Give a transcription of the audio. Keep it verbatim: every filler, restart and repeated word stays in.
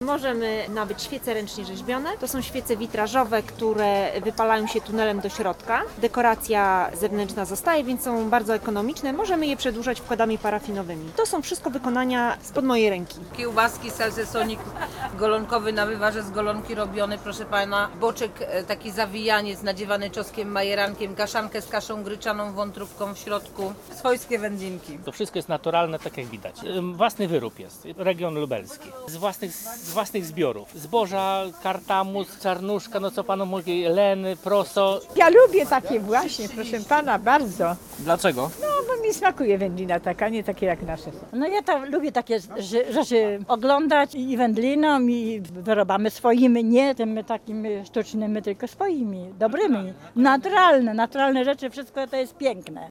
Możemy nabyć świece ręcznie rzeźbione. To są świece witrażowe, które wypalają się tunelem do środka. Dekoracja zewnętrzna zostaje, więc są bardzo ekonomiczne. Możemy je przedłużać wkładami parafinowymi. To są wszystko wykonania spod mojej ręki. Kiełbaski, salsesonik golonkowy na wywarze z golonki robiony, proszę pana. Boczek e, taki zawijaniec nadziewany czosnkiem, majerankiem, kaszankę z kaszą gryczaną, wątróbką w środku. Swojskie wędzinki. To wszystko jest naturalne, tak jak widać. Ym, Własny wyrób jest, region lubelski. Z własnych, z własnych zbiorów. Zboża, kartamus, czarnuszka, no co panu mówi, leny, proso. Ja lubię takie właśnie, proszę pana, bardzo. Dlaczego? No, bo mi smakuje wędlina taka, nie takie jak nasze. No ja to lubię takie rze- rzeczy oglądać i wędliną, i wyrobami swoimi, nie tymi takimi sztucznymi, tylko swoimi, dobrymi. Naturalne, naturalne rzeczy, wszystko to jest piękne.